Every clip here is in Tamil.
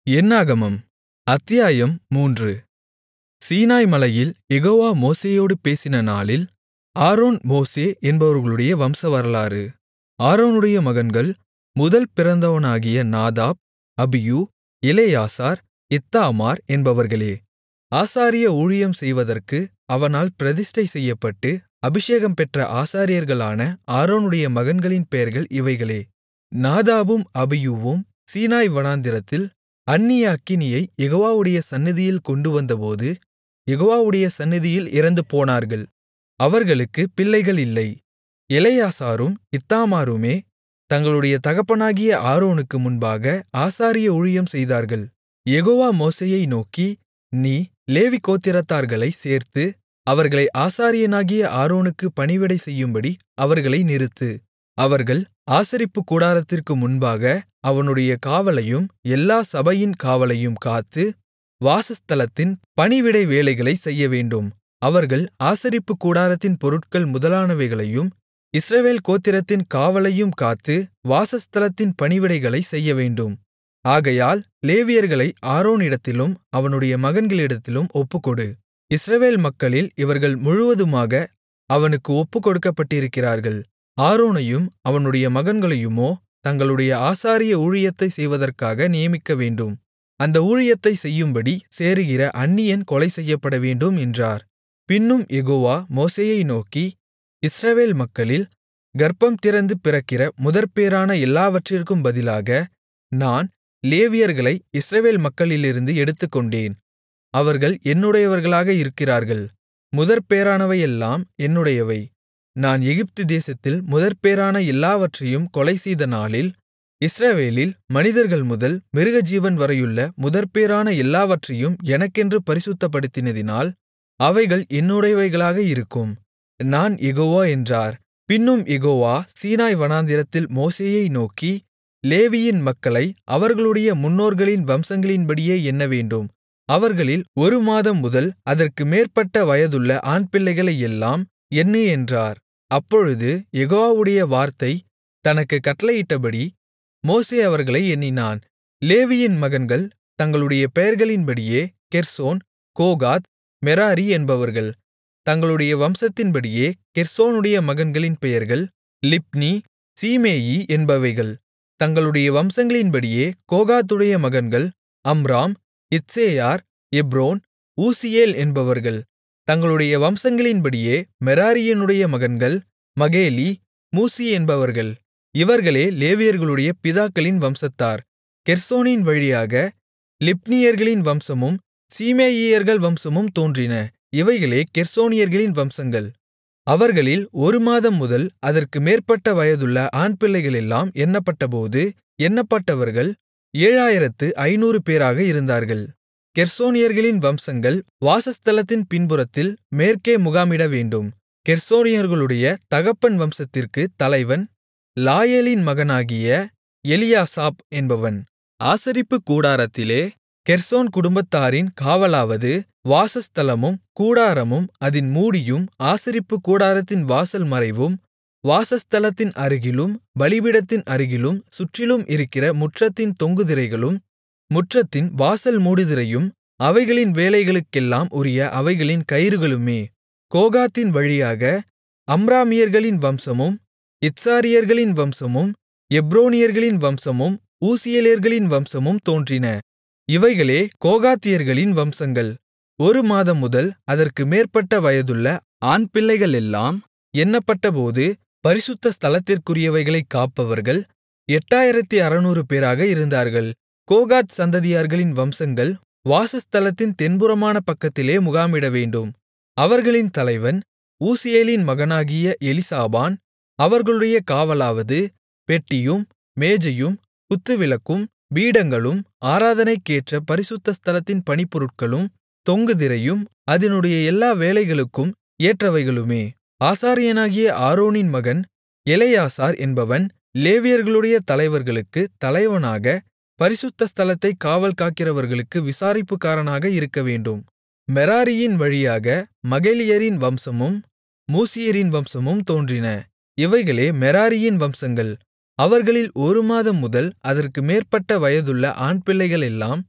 என்னாகமம் அத்தியாயம் 3 சீனாய் மலையில் யெகோவா மோசேயோடு பேசின நாளில் ஆரோன் மோசே என்பவர்களுடைய வம்சவரலாறு. ஆரோனுடைய மகன்கள் முதல் பிறந்தவனாகிய நாதாப், அபியூ, எலெயாசார், இத்தாமார் என்பவர்களே. ஆசாரிய ஊழியம் செய்வதற்கு அவனால் பிரதிஷ்டை செய்யப்பட்டு அபிஷேகம் பெற்ற ஆசாரியர்களான ஆரோனுடைய மகன்களின் பெயர்கள் இவைகளே. நாதாபும் அபியூவும் சீனாய் வனாந்திரத்தில் அந்நிய அக்கினியைக் யெகோவாவுடைய சந்நிதியில் கொண்டுவந்தபோது யெகோவாவுடைய சந்நிதியில் இறந்துபோனார்கள். அவர்களுக்குப் பிள்ளைகள் இல்லை. எலெயாசாரும் இத்தாமாருமே தங்களுடைய தகப்பனாகிய ஆரோனுக்கு முன்பாக ஆசாரிய ஊழியம் செய்தார்கள். யெகோவா மோசேயை நோக்கி, நீ லேவி கோத்திரத்தார்களைச் சேர்த்து அவர்களை ஆசாரியனாகிய ஆரோனுக்குப் பணிவிடை செய்யும்படி அவர்களை நிறுத்து. அவர்கள் ஆசரிப்புக் கூடாரத்திற்கு முன்பாக அவனுடைய காவலையும் எல்லா சபையின் காவலையும் காத்து வாசஸ்தலத்தின் பணிவிடை வேலைகளைச் செய்யவேண்டும். அவர்கள் ஆசரிப்புக் கூடாரத்தின் பொருட்கள் முதலானவைகளையும் இஸ்ரவேல் கோத்திரத்தின் காவலையும் காத்து வாசஸ்தலத்தின் பணிவிடைகளைச் செய்யவேண்டும். ஆகையால் லேவியர்களை ஆரோனிடத்திலும் அவனுடைய மகன்களிடத்திலும் ஒப்புக்கொடு. இஸ்ரவேல் மக்களில் இவர்கள் முழுவதுமாக அவனுக்கு ஒப்புக்கொடுக்கப்பட்டிருக்கிறார்கள். ஆரோனையும் அவனுடைய மகன்களையுமோ தங்களுடைய ஆசாரிய ஊழியத்தைச் செய்வதற்காக நியமிக்கவேண்டும். அந்த ஊழியத்தைச் செய்யும்படி சேருகிற அந்நியன் கொலை செய்யப்படவேண்டும் என்றார். பின்னும் யெகோவா மோசேயை நோக்கி, இஸ்ரவேல் மக்களில் கர்ப்பம் திறந்து பிறக்கிற முதற்பேறான எல்லாவற்றிற்கும் பதிலாக நான் லேவியர்களை இஸ்ரவேல் மக்களிலிருந்து எடுத்துக்கொண்டேன். அவர்கள் என்னுடையவர்களாக இருக்கிறார்கள். முதற்பேறானவையெல்லாம் என்னுடையவை. நான் எகிப்து தேசத்தில் முதற்பேறான எல்லாவற்றையும் கொலைசெய்த நாளில் இஸ்ரவேலில் மனிதர்கள் முதல் மிருகஜீவன் வரையுள்ள முதற்பேறான எல்லாவற்றையும் எனக்கென்று பரிசுத்தப்படுத்தினதினால் அவைகள் என்னுடையவைகளாக இருக்கும். நான் யெகோவா என்றார். பின்னும் யெகோவா சீனாய் வனாந்திரத்தில் மோசேயை நோக்கி, லேவியின் மக்களை அவர்களுடைய முன்னோர்களின் வம்சங்களின்படியே எண்ணவேண்டும். அவர்களில் 1 மாதம் முதல் அதற்கு மேற்பட்ட வயதுள்ள ஆண்பிள்ளைகளையெல்லாம் எண்ணு என்றார். அப்பொழுது யெகோவாவுடைய வார்த்தை தனக்குக் கட்டளையிட்டபடி மோசே அவர்களை எண்ணினான். லேவியின் மகன்கள் தங்களுடைய பெயர்களின்படியே கெர்சோன், கோகாத், மெராரி என்பவர்கள். தங்களுடைய வம்சத்தின்படியே கெர்சோனுடைய மகன்களின் பெயர்கள் லிப்னி, சீமேயி என்பவைகள். தங்களுடைய வம்சங்களின்படியே கோகாத்துடைய மகன்கள் அம்ராம், இத்சேயார், எப்ரோன், ஊசியேல் என்பவர்கள். தங்களுடைய வம்சங்களின்படியே மெராரியினுடைய மகன்கள் மகேலி, மூசி என்பவர்கள். இவர்களே லேவியர்களுடைய பிதாக்களின் வம்சத்தார். கெர்சோனின் வழியாக லிப்னியர்களின் வம்சமும் சீமேயியர்கள் வம்சமும் தோன்றின. இவைகளே கெர்சோனியர்களின் வம்சங்கள். அவர்களில் 1 மாதம் முதல் அதற்கு மேற்பட்ட வயதுள்ள ஆண்பிள்ளைகளெல்லாம் எண்ணப்பட்டபோது எண்ணப்பட்டவர்கள் 7500 பேராக இருந்தார்கள். கெர்சோனியர்களின் வம்சங்கள் வாசஸ்தலத்தின் பின்புறத்தில் மேற்கே முகாமிடவேண்டும். கெர்சோனியர்களுடைய தகப்பன் வம்சத்திற்குத் தலைவன் லாயேலின் மகனாகிய எலியாசாப் என்பவன். ஆசரிப்புக் கூடாரத்திலே கெர்சோன் குடும்பத்தாரின் காவலாவது வாசஸ்தலமும் கூடாரமும் அதின் மூடியும் ஆசரிப்புக் கூடாரத்தின் வாசல் மறைவும் வாசஸ்தலத்தின் அருகிலும் பலிபீடத்தின் அருகிலும் சுற்றிலும் இருக்கிற முற்றத்தின் தொங்கு திரைகளும் முற்றத்தின் வாசல் மூடுதிரையும் அவைகளின் வேலைகளுக்கெல்லாம் உரிய அவைகளின் கயிறுகளுமே. கோகாத்தின் வழியாக அம்ராமியர்களின் வம்சமும் இத்சாரியர்களின் வம்சமும் எப்ரோனியர்களின் வம்சமும் ஊசியேலியர்களின் வம்சமும் தோன்றின. இவைகளே கோகாத்தியர்களின் வம்சங்கள். 1 மாதம் முதல் அதற்கு மேற்பட்ட வயதுள்ள ஆண்பிள்ளைகளெல்லாம் எண்ணப்பட்டபோது பரிசுத்த ஸ்தலத்திற்குரியவைகளைக் காப்பவர்கள் 8600 பேராக இருந்தார்கள். கோகாத் சந்ததியார்களின் வம்சங்கள் வாசஸ்தலத்தின் தென்புறமான பக்கத்திலே முகாமிடவேண்டும். அவர்களின் தலைவன் ஊசியேலின் மகனாகிய எலிசாபான். அவர்களுடைய காவலாவது பெட்டியும் மேஜையும் குத்துவிளக்கும் பீடங்களும் ஆராதனைக்கேற்ற பரிசுத்த ஸ்தலத்தின் பணிப்பொருட்களும் தொங்கு திரையும் அதனுடைய எல்லா வேலைகளுக்கும் ஏற்றவைகளுமே. ஆசாரியனாகிய ஆரோனின் மகன் எலெயாசார் என்பவன் லேவியர்களுடைய தலைவர்களுக்குத் தலைவனாக பரிசுத்த ஸ்தலத்தைக் காவல் காக்கிறவர்களுக்கு விசாரிப்புக்காரனாக இருக்கவேண்டும். மெராரியின் வழியாக மகலியரின் வம்சமும் மூசியரின் வம்சமும் தோன்றின. இவைகளே மெராரியின் வம்சங்கள். அவர்களில் 1 மாதம் முதல் அதற்கு மேற்பட்ட வயதுள்ள ஆண்பிள்ளைகளெல்லாம்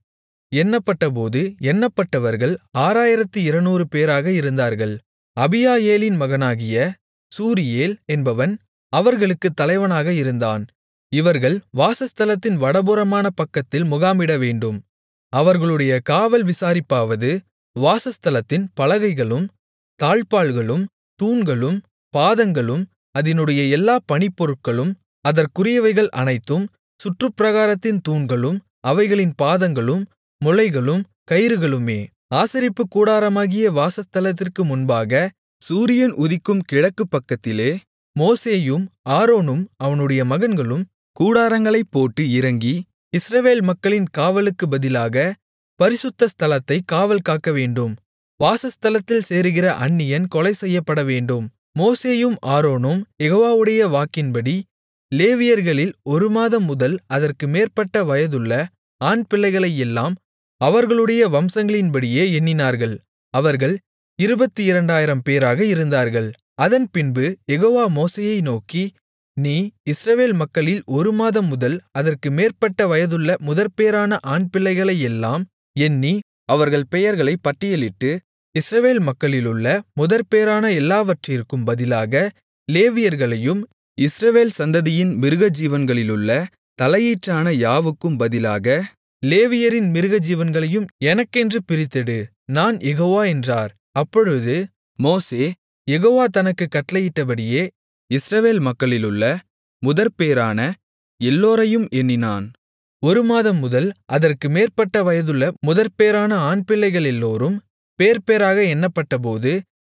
எண்ணப்பட்டபோது எண்ணப்பட்டவர்கள் 6200 பேராக இருந்தார்கள். அபியாயேலின் மகனாகிய சூரியேல் என்பவன் அவர்களுக்குத் தலைவனாக இருந்தான். இவர்கள் வாசஸ்தலத்தின் வடபுறமான பக்கத்தில் முகாமிடவேண்டும். அவர்களுடைய காவல் விசாரிப்பாவது, வாசஸ்தலத்தின் பலகைகளும் தாழ்ப்பாள்களும் தூண்களும் பாதங்களும் அதினுடைய எல்லா பணிப்பொருட்களும் அதற்குரியவைகள் அனைத்தும், சுற்றுப்பிராகாரத்தின் தூண்களும் அவைகளின் பாதங்களும் முளைகளும் கயிறுகளுமே. ஆசரிப்புக் கூடாரமாகிய வாசஸ்தலத்திற்கு முன்பாக சூரியன் உதிக்கும் கிழக்கு பக்கத்திலே மோசேயும் ஆரோனும் அவனுடைய மகன்களும் கூடாரங்களைப் போட்டு இறங்கி, இஸ்ரவேல் மக்களின் காவலுக்கு பதிலாக பரிசுத்த ஸ்தலத்தைக் காவல் காக்கவேண்டும். வாசஸ்தலத்தில் சேருகிற அந்நியன் கொலை செய்யப்படவேண்டும். மோசேயும் ஆரோனும் யெகோவாவுடைய வாக்கின்படி லேவியர்களில் 1 மாதம் முதல் அதற்கு மேற்பட்ட வயதுள்ள ஆண்பிள்ளைகளையெல்லாம் அவர்களுடைய வம்சங்களின்படியே எண்ணினார்கள். அவர்கள் 22000 பேராக இருந்தார்கள். அதன்பின்பு யெகோவா மோசேயை நோக்கி, நீ இஸ்ரவேல் மக்களில் 1 மாதம் முதல் அதற்கு மேற்பட்ட வயதுள்ள முதற்பேறான ஆண்பிள்ளைகளையெல்லாம் எண்ணி அவர்கள் பெயர்களைப் பட்டியலிட்டு, இஸ்ரவேல் மக்களிலுள்ள முதற்பேறான எல்லாவற்றிற்கும் பதிலாக லேவியர்களையும் இஸ்ரவேல் சந்ததியின் மிருகஜீவன்களிலுள்ள தலையீற்றான யாவுக்கும் பதிலாக லேவியரின் மிருகஜீவன்களையும் எனக்கென்று பிரித்தெடு. நான் யெகோவா என்றார். அப்பொழுது மோசே யெகோவா தனக்குக் கட்டளையிட்டபடியே இஸ்ரவேல் மக்களிலுள்ள முதற்பேறான எல்லோரையும் எண்ணினான். 1 மாதம் முதல் அதற்கு மேற்பட்ட வயதுள்ள முதற்பேறான ஆண்பிள்ளைகளெல்லோரும் பேர்பேராக எண்ணப்பட்டபோது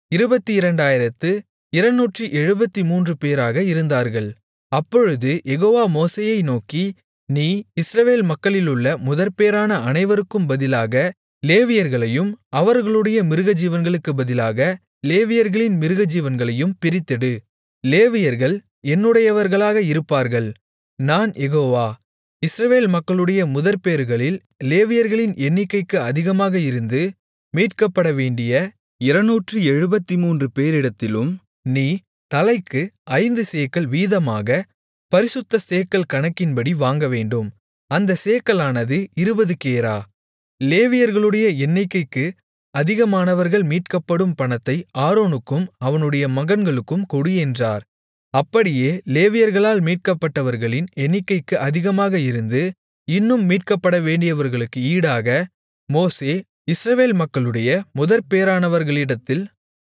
22273 பேராக இருந்தார்கள். அப்பொழுது யெகோவா மோசேயை நோக்கி, நீ இஸ்ரவேல் மக்களிலுள்ள முதற்பேறான அனைவருக்கும் பதிலாக லேவியர்களையும் அவர்களுடைய மிருகஜீவன்களுக்குப் பதிலாக லேவியர்களின் மிருகஜீவன்களையும் பிரித்தெடு. லேவியர்கள் என்னுடையவர்களாக இருப்பார்கள். நான் யெகோவா. இஸ்ரவேல் மக்களுடைய முதற்பேறுகளில் லேவியர்களின் எண்ணிக்கைக்கு அதிகமாக இருந்து மீட்கப்படவேண்டிய 273 பேரிடத்திலும் நீ தலைக்கு 5 சேக்கல் வீதமாக பரிசுத்த சேக்கல் கணக்கின்படி வாங்கவேண்டும். அந்த சேக்கலானது 20 கேரா. லேவியர்களுடைய எண்ணிக்கைக்கு அதிகமானவர்கள் மீட்கப்படும் பணத்தை ஆரோனுக்கும் அவனுடைய மகன்களுக்கும் கொடு என்றார். அப்படியே லேவியர்களால் மீட்கப்பட்டவர்களின் எண்ணிக்கைக்கு அதிகமாக இருந்து இன்னும் மீட்கப்பட வேண்டியவர்களுக்கு ஈடாக மோசே இஸ்ரவேல் மக்களுடைய முதற்பேறானவர்களிடத்தில்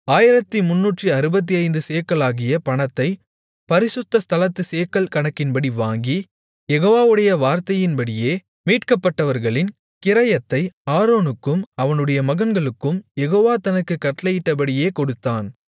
1365 சேக்கலாகிய பணத்தை பரிசுத்த ஸ்தலத்து சேக்கல் கணக்கின்படி வாங்கி, யெகோவாவுடைய வார்த்தையின்படியே மீட்கப்பட்டவர்களின் கிரயத்தை ஆரோனுக்கும் அவனுடைய மகன்களுக்கும் யெகோவா தனக்குக் கட்டளையிட்டபடியே கொடுத்தான்.